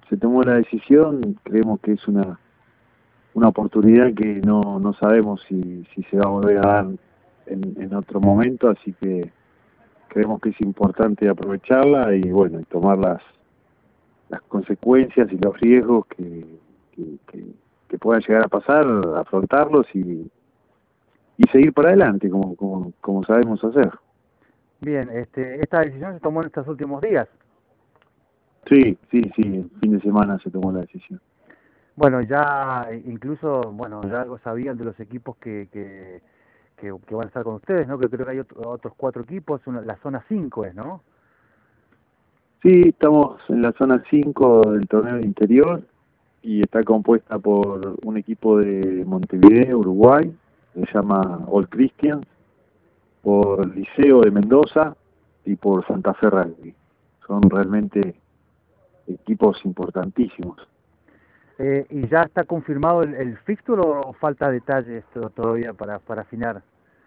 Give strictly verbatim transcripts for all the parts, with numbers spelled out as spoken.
se tomó la decisión, creemos que es una una oportunidad que no, no sabemos si, si se va a volver a dar en, en otro momento, así que creemos que es importante aprovecharla y bueno, y tomar las, las consecuencias y los riesgos que, que, que, que puedan llegar a pasar, afrontarlos y, y seguir para adelante como, como, como sabemos hacer. Bien, este, esta decisión se tomó en estos últimos días. Sí, sí, sí, el fin de semana se tomó la decisión. Bueno, ya incluso, bueno, ya algo sabían de los equipos que, que, que, que van a estar con ustedes, ¿no? Que creo que hay otro, otros cuatro equipos, una, la zona cinco es, ¿no? Sí, estamos en la zona cinco del torneo interior y está compuesta por un equipo de Montevideo, Uruguay, se llama All Christians, por Liceo de Mendoza y por Santa Fe Rugby. Son realmente equipos importantísimos. Eh, ¿Y ya está confirmado el, el fixture o falta detalles to- todavía para, para afinar?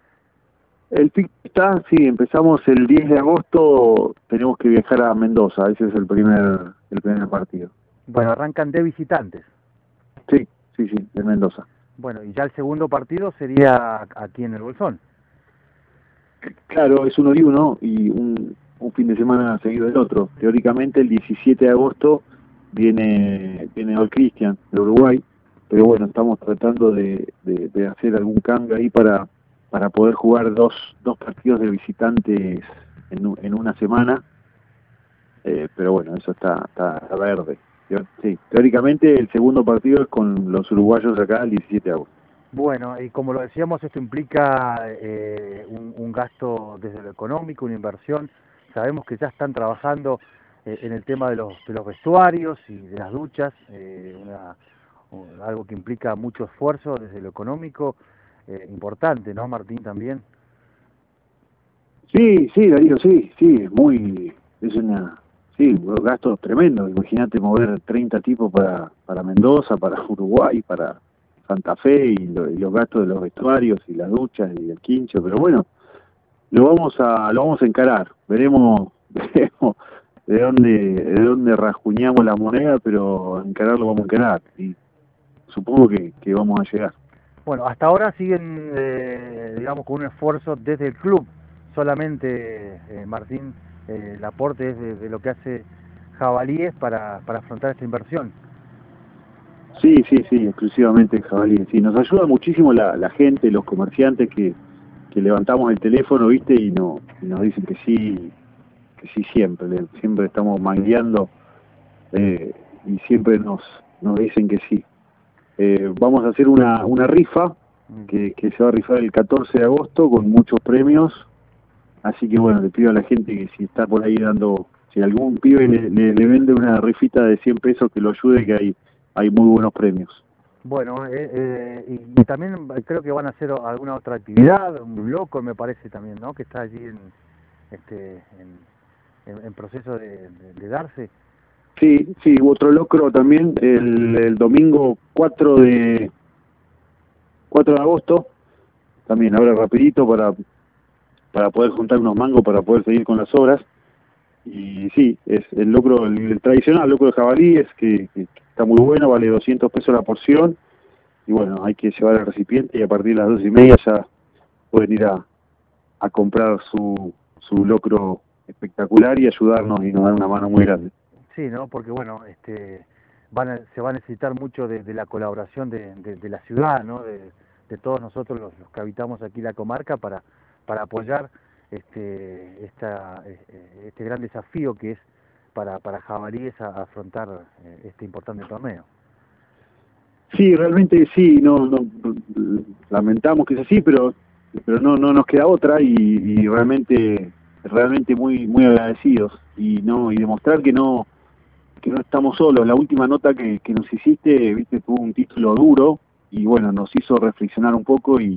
El pick está, sí, empezamos el diez de agosto, tenemos que viajar a Mendoza, ese es el primer el primer partido. Bueno, arrancan de visitantes. Sí, sí, sí, de Mendoza. Bueno, y ya el segundo partido sería aquí en el Bolsón. Claro, es uno y uno y un, un fin de semana seguido del otro. Teóricamente el diecisiete de agosto viene viene All Christian de Uruguay, pero bueno, estamos tratando de, de, de hacer algún cambio ahí para para poder jugar dos dos partidos de visitantes en, en una semana, eh, pero bueno, eso está, está, está verde. Sí, teóricamente el segundo partido es con los uruguayos acá el diecisiete de agosto. Bueno, y como lo decíamos, esto implica eh, un, un gasto desde lo económico, una inversión. Sabemos que ya están trabajando eh, en el tema de los, de los vestuarios y de las duchas, eh, una, un- algo que implica mucho esfuerzo desde lo económico, eh, importante, ¿no, Martín, también? Sí, sí, Darío, sí, sí, es muy, es una, sí, gastos tremendos. Imagínate mover treinta tipos para, para Mendoza, para Uruguay, para Santa Fe y, lo- y los gastos de los vestuarios y las duchas y el quincho, pero bueno, lo vamos a, lo vamos a encarar, veremos, veremos de dónde, de dónde rasguñamos la moneda, pero encarar lo vamos a encarar y supongo que, que vamos a llegar. Bueno, hasta ahora siguen, eh, digamos, con un esfuerzo desde el club. Solamente, eh, Martín, eh, el aporte es de, de lo que hace Jabalíes para, para afrontar esta inversión. Sí, sí, sí, exclusivamente en jabalí. Sí, nos ayuda muchísimo la, la gente, los comerciantes que, que levantamos el teléfono, ¿viste? Y, no, y nos dicen que sí, que sí siempre, le- siempre estamos mangueando eh, y siempre nos, nos dicen que sí. Eh, vamos a hacer una, una rifa Mm. que, que se va a rifar el catorce de agosto con muchos premios, así que bueno, le pido a la gente que si está por ahí dando, si algún pibe le, le, le vende una rifita de cien pesos que lo ayude, que hay, hay muy buenos premios. Bueno, eh, eh, y, y también creo que van a hacer o- alguna otra actividad, un loco me parece también, ¿no? Que está allí en, este, en, en- en proceso de, de- de darse. Sí, sí, otro locro también el, el domingo cuatro de cuatro de agosto, también ahora rapidito para para poder juntar unos mangos para poder seguir con las obras. Y sí, es el locro, el, el tradicional locro de jabalí, es que, que está muy bueno, vale doscientos pesos la porción, y bueno, hay que llevar el recipiente y a partir de las dos y media ya pueden ir a, a comprar su, su locro espectacular y ayudarnos y nos dan una mano muy grande. Sí, ¿no? Porque bueno, este, van a- se va a necesitar mucho de, de la colaboración de, de- de la ciudad, ¿no? De, de todos nosotros los, los que habitamos aquí la comarca para, para apoyar este, esta, eh, eh, este gran desafío que es para, para Jabalíes a, a afrontar eh, este importante torneo. Sí, realmente sí, no, no lamentamos que es así, pero pero no no nos queda otra y, y realmente realmente muy muy agradecidos y no y demostrar que no que no estamos solos. La última nota que, que nos hiciste, viste, tuvo un título duro y bueno, nos hizo reflexionar un poco y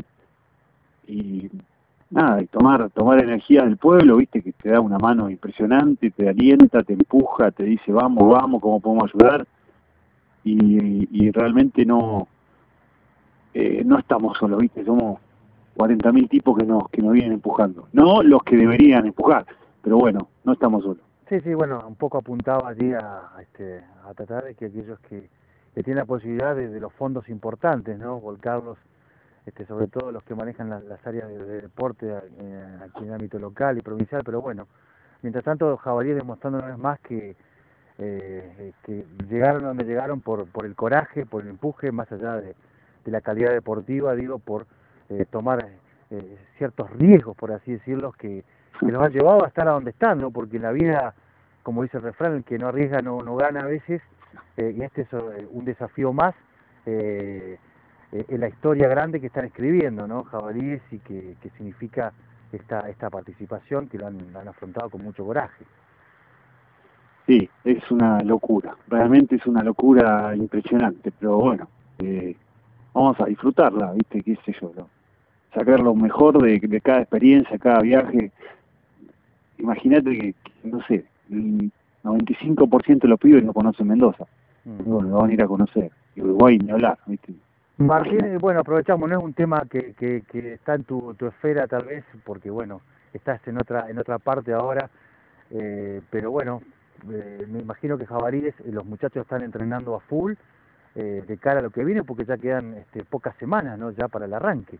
y nada, y tomar tomar energía del pueblo, viste, que te da una mano impresionante, te alienta, te empuja, te dice vamos, vamos, cómo podemos ayudar y, y realmente no eh, no estamos solos, ¿viste? Somos cuarenta mil tipos que nos, que nos vienen empujando. No los que deberían empujar, pero bueno, no estamos solos. Sí, sí, bueno, un poco apuntaba allí a, a, este, a tratar de que aquellos que, que tienen la posibilidad de, de los fondos importantes, ¿no? Volcarlos, este, sobre todo los que manejan la- las áreas de, de deporte eh, aquí en el ámbito local y provincial, pero bueno, mientras tanto Jabalí demostrando una vez más que, eh, eh, que llegaron a donde llegaron por, por el coraje, por el empuje, más allá de, de la calidad deportiva, digo, por eh, tomar eh, ciertos riesgos, por así decirlo, que, que los han llevado a estar a donde están, ¿no? Porque en la vida, como dice el refrán, el que no arriesga no, no gana a veces, eh, y este es eh, un desafío más eh, eh, en la historia grande que están escribiendo, ¿no? Jabalíes, y que, que significa esta, esta participación, que lo han, lo han afrontado con mucho coraje. Sí, es una locura, realmente es una locura impresionante, pero bueno, eh, vamos a disfrutarla, ¿viste? ¿Qué sé yo? ¿No? Sacar lo mejor de, de cada experiencia, cada viaje. Imagínate que, que, no sé, el noventa y cinco por ciento de los pibes no conocen Mendoza. Mm. Y bueno, lo van a ir a conocer. Y Uruguay ni hablar, ¿viste? Martín, eh, bueno, aprovechamos, no es un tema que, que, que está en tu, tu esfera tal vez, porque bueno, estás en otra en otra parte ahora, eh, pero bueno, eh, me imagino que Jabalíes, eh, los muchachos están entrenando a full eh, de cara a lo que viene, porque ya quedan este, pocas semanas, ¿no? Ya para el arranque.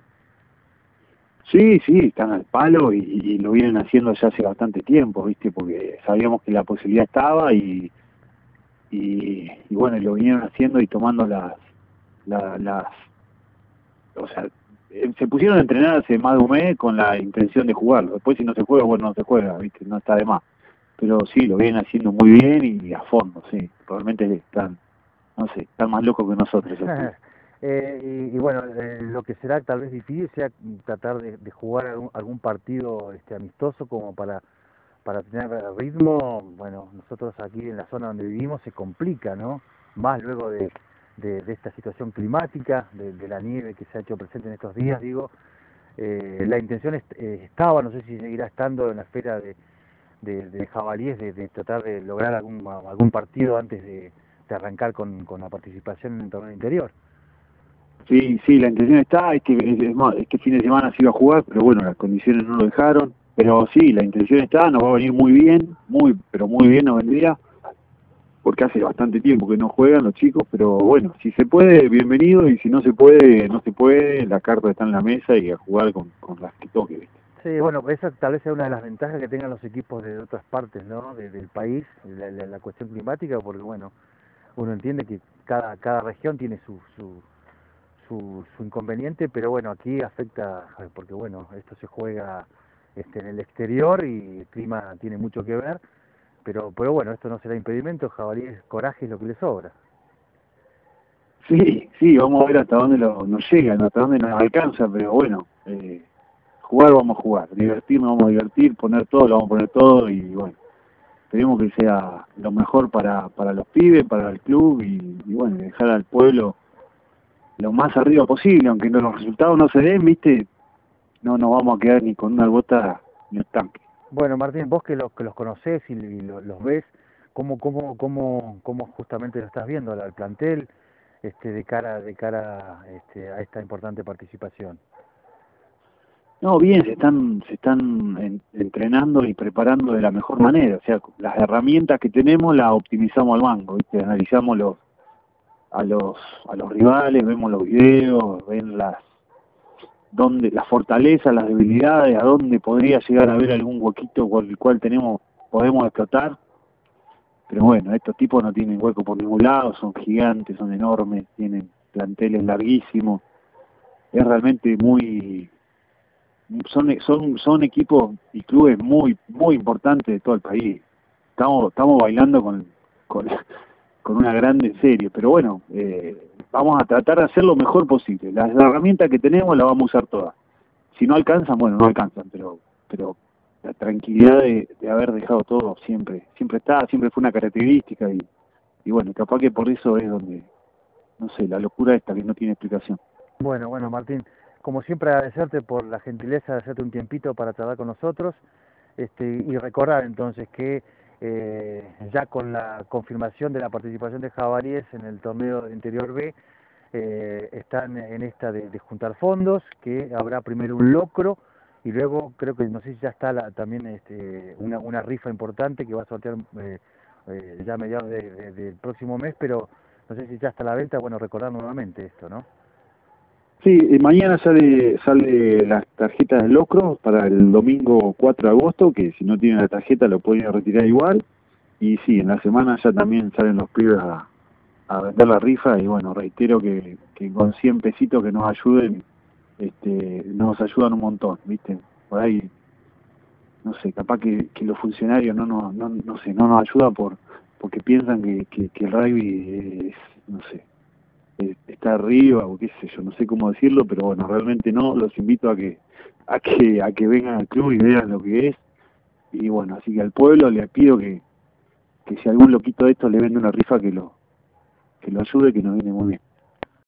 Sí, sí, están al palo y, y lo vienen haciendo ya hace bastante tiempo, ¿viste? Porque sabíamos que la posibilidad estaba y, y, y bueno, lo vinieron haciendo y tomando las, la, las, o sea, eh, se pusieron a entrenar hace más de un mes con la intención de jugarlo. Después si no se juega, bueno, no se juega, ¿viste? No está de más. Pero sí, lo vienen haciendo muy bien y a fondo, sí. Realmente están, no sé, están más locos que nosotros. eh, y, y bueno, eh, lo que será tal vez difícil sea tratar de, de jugar algún, algún partido este, amistoso como para para tener ritmo. Bueno, nosotros aquí en la zona donde vivimos se complica, ¿no? Más luego de, de, de esta situación climática, de, de la nieve que se ha hecho presente en estos días, digo, eh, la intención est eh, estaba, no sé si seguirá estando en la esfera de, de, de Jabalíes, de, de tratar de lograr algún, algún partido antes de, de arrancar con, con la participación en el torneo interior. Sí, sí, la intención está, este, este fin de semana se iba a jugar, pero bueno, las condiciones no lo dejaron. Pero sí, la intención está, nos va a venir muy bien, muy, pero muy bien nos vendría, porque hace bastante tiempo que no juegan los chicos, pero bueno, si se puede, bienvenido, y si no se puede, no se puede, la carta está en la mesa y a jugar con, con las que toque, ¿viste? Sí, bueno, esa tal vez sea una de las ventajas que tengan los equipos de otras partes, ¿no? De, del país, la, la, la cuestión climática, porque bueno, uno entiende que cada cada región tiene su su, su su inconveniente, pero bueno, aquí afecta porque bueno, esto se juega este en el exterior y el clima tiene mucho que ver, pero pero bueno, esto no será impedimento. Jabalí, coraje es lo que le sobra. Sí, sí, vamos a ver hasta dónde lo, nos llegan, hasta dónde nos alcanza, pero bueno, eh, jugar vamos a jugar, divertirnos vamos a divertir, poner todo, lo vamos a poner todo y bueno, esperemos que sea lo mejor para, para los pibes, para el club y, y bueno, dejar al pueblo lo más arriba posible, aunque no, los resultados no se den, viste, no nos vamos a quedar ni con una gota en el tanque. Bueno, Martín, vos que los que los conocés y, y lo, los ves, ¿cómo cómo cómo cómo justamente lo estás viendo al plantel este de cara de cara este, a esta importante participación? No, bien, se están, se están en, entrenando y preparando de la mejor manera, o sea, las herramientas que tenemos las optimizamos al mango, ¿viste? Analizamos los, a los, a los rivales, vemos los videos, ven las, donde, las fortalezas, las debilidades, a dónde podría llegar a haber algún huequito con el cual tenemos, podemos explotar, pero bueno, estos tipos no tienen hueco por ningún lado, son gigantes, son enormes, tienen planteles larguísimos, es realmente muy son son son equipos y clubes muy muy importantes de todo el país. Estamos estamos bailando con con, con una grande serie, pero bueno, eh, vamos a tratar de hacer lo mejor posible. Las herramientas que tenemos las vamos a usar todas. Si no alcanzan, bueno, no alcanzan, pero pero la tranquilidad de, de haber dejado todo siempre siempre está, siempre fue una característica y, y bueno, capaz que por eso es donde, no sé, la locura esta que no tiene explicación. Bueno, bueno, Martín, como siempre agradecerte por la gentileza de hacerte un tiempito para tratar con nosotros, este, y recordar entonces que eh, ya con la confirmación de la participación de Jabalíes en el torneo interior B, eh, están en esta de, de juntar fondos, que habrá primero un locro y luego creo que no sé si ya está la, también este, una, una rifa importante que va a sortear eh, eh, ya a mediados de, de, del próximo mes, pero no sé si ya está a la venta. Bueno, recordar nuevamente esto, ¿no? Sí, eh, mañana sale sale las tarjetas de locro para el domingo cuatro de agosto, que si no tienen la tarjeta lo pueden retirar igual. Y sí, en la semana ya también salen los pibes a, a vender la rifa. Y bueno, reitero que, que con cien pesitos que nos ayuden, este, nos ayudan un montón, ¿viste? Por ahí, no sé, capaz que, que los funcionarios no nos, no, no sé, no nos ayudan por porque piensan que, que, que el rugby es, no sé, eh, está arriba o qué sé yo, no sé cómo decirlo, pero bueno, realmente no. Los invito a que a que a que vengan al club y vean lo que es. Y bueno, así que al pueblo le pido que, que si algún loquito de estos le vende una rifa, que lo que lo ayude, que nos viene muy bien.